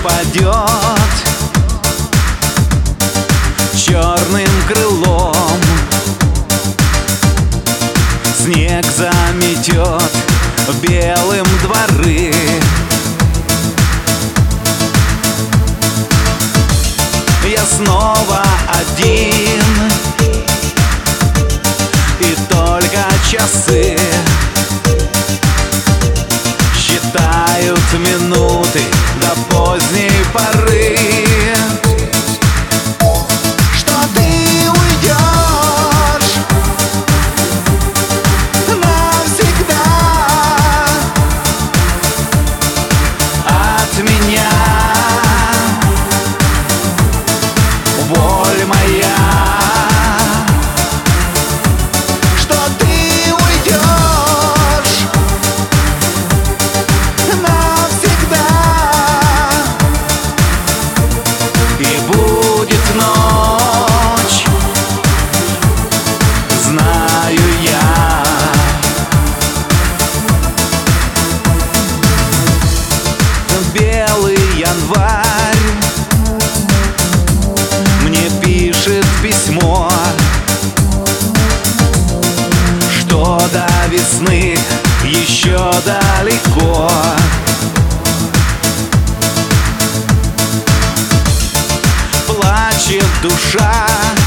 упадет черным крылом, снег заметет белым дворы. Я снова один, и только часы считают минуты до поздней поры. Что ты уйдешь навсегда от меня, боль моя. Что ты уйдешь навсегда, и будет ночь, знаю я. Белый январь мне пишет письмо, что до весны еще далеко. Плачет душа